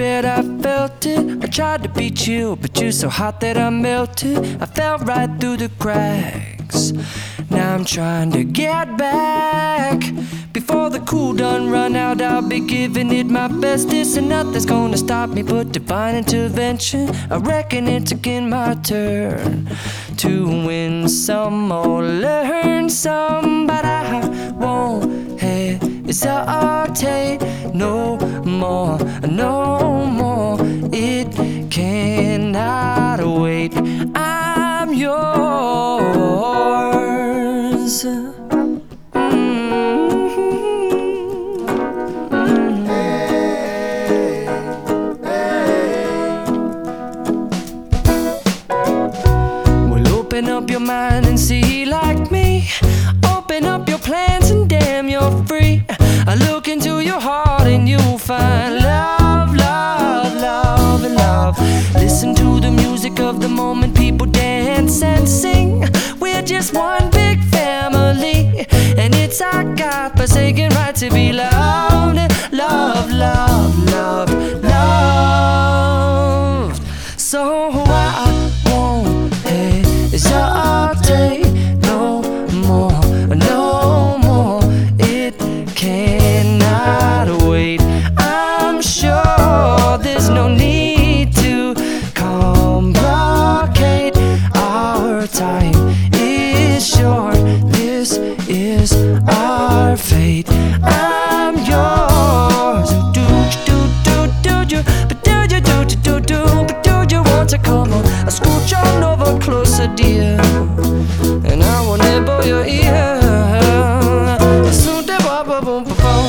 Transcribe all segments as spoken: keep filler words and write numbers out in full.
bet I felt it. I tried to be chill, but you're so hot that I melted. I fell right through the cracks. Now I'm trying to get back. Before the cool done run out, I'll be giving it my bestest, and nothing's gonna stop me but divine intervention. I reckon it's again my turn to win some or learn some, but I won't hesitate no more, no more. It cannot wait. I'm yours. Open up your mind and see like me. Open up your plans and damn, you're free. I look into your heart and you'll find love, love, love, and love. Listen to the music of the moment, people dance and sing. We're just one big family, and it's our God-forsaken right to be loved, love, love, love, loved. So I won't hesitate no more, no more. It cannot wait. I'm sure there's no need to complicate. Our time is short. This is our fate. I'm yours. Do do do do do, but do you do do do do, but do you want to come on? I scooch on over closer, dear, and I will nibble your ear. Soon to boom boom boom boom.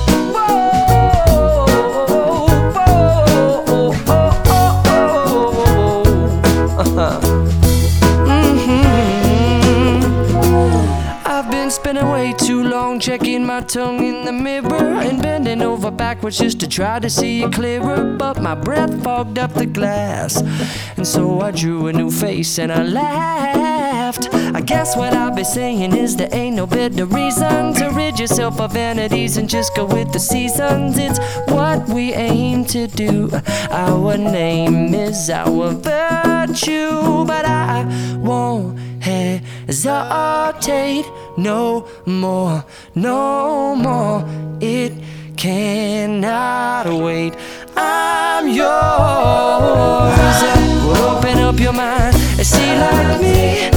I've been spending way too long checking my tongue in the mirror and bending over backwards just to try to see it clearer, but my breath fogged up the glass, and so I drew a new face and I laughed. I guess what I'll be saying is there ain't no better reason to rid yourself of vanities and just go with the seasons. It's what we aim to do. Our name is our virtue, but I won't hesitate no more, no more. It cannot wait. I'm yours. Well, open up your mind and see like me.